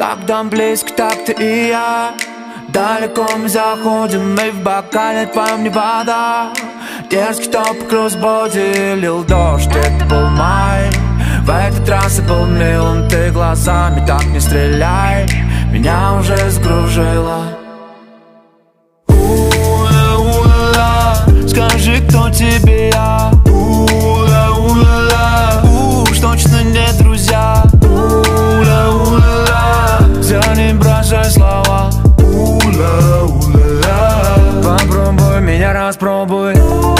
Когда близко, так ты и я. Далеко мы заходим, и в бокале твоем не вода. Дерзкий топ кроссбоди, лил дождь, это был май. В этот раз я был милым, ты глазами так не стреляй. Меня уже сгружило. Скажи, кто тебе я? Уж точно не друзья. Зря не бросай слова. Попробуй меня, распробуй.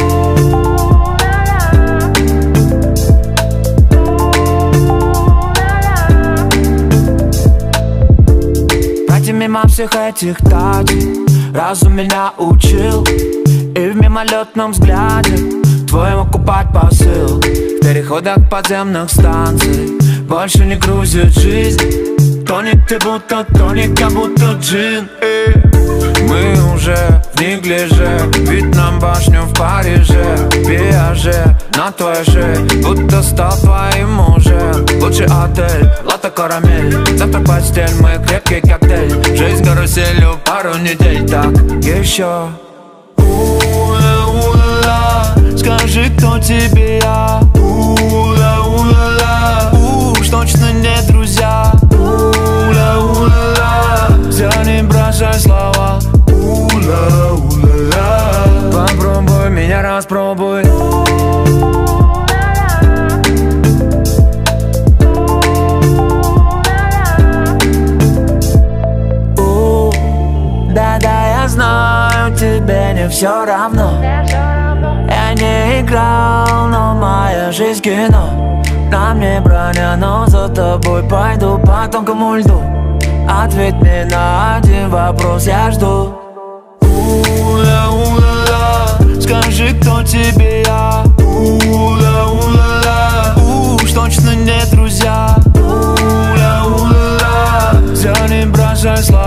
Пройти мимо всех этих татей разум меня учил. И в мимолетном взгляде твой мог купать посыл. В переходах подземных станций больше не грузит жизнь. Тоник ты будто тоник, как будто джин. Мы уже в неглиже, вид на башню в Париже. Пиаже на твоей шее, будто стал твоим мужем. Лучший отель, латте карамель, завтра постель, мы крепкий коктейль. Жизнь каруселью пару недель, так еще. Скажи, кто тебе я? Уж точно не друзья. Зря не бросай слова. Попробуй меня, распробуй. Да-да, я знаю, тебе не все равно. Я не играл, но моя жизнь кино. На мне броня, но за тобой пойду по тонкому льду. Ответь мне на один вопрос, я жду. Скажи, кто тебе я? Уж точно не друзья. Зря не бросай слова.